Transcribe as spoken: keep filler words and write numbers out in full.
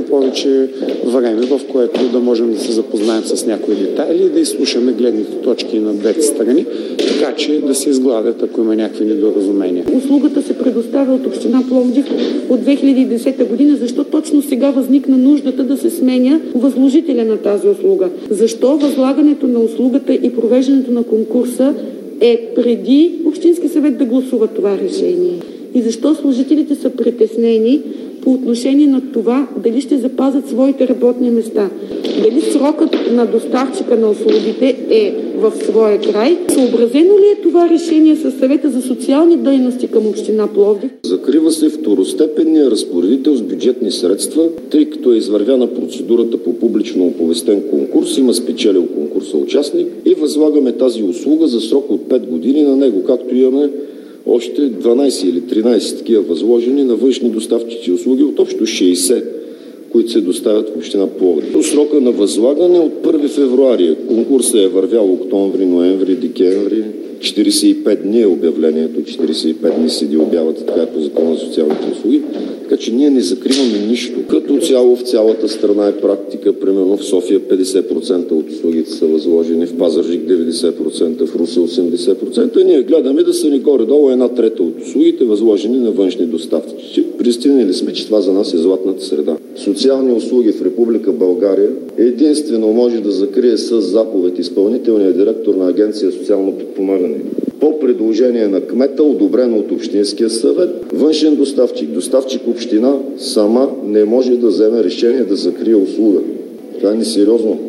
повече време, в което да можем да се запознаем с някои детайли и да изслушаме гледните точки на двете страни, така че да се изгладят, ако има някакви недоразумения. Услугата се предоставя от община Пловдив от две хиляди и десета година. Защо точно сега възникна нуждата да се сменя възложителя на тази услуга? Защо възлагането на услугата и провеждането на конкурса е преди Общински съвет да гласува това решение? И защо служителите са притеснени по отношение на това дали ще запазят своите работни места? Дали срокът на доставчика на услугите е в своя край? Съобразено ли е това решение с Съвета за социални дейности към община Пловдив? Закрива се второстепенния разпоредител с бюджетни средства, тъй като е извървяна процедурата по публично оповестен конкурс, има спечелил конкурса участник и възлагаме тази услуга за срок от пет години на него, както имаме още дванайсет или тринайсет такива възложени на външни доставчици услуги от общо шейсет, които се доставят в община Пловдив. Срока на възлагане от първи февруари. Конкурсът е вървял октомври, ноември, декември. четирийсет и пет дни е обявлението. четирийсет и пет дни седи обявата, така е по Закона за социалните услуги. Така че ние не закриваме нищо. Като цяло в цялата страна е практика. Примерно в София петдесет процента от услугите са възложени, в Пазарджик деветдесет процента, в Русе осемдесет процента. Ние гледаме да са ни горе-долу една трета от услугите възложени на външни доставчици. Пристигнали сме, че това за нас е златната среда. Социални услуги в Република България единствено може да закрие с заповед изпълнителният директор на Агенция социално подпомагане. По предложение на кмета, одобрено от Общинския съвет, външен доставчик, доставчик община сама не може да вземе решение да закрие услуга. Това е несериозно.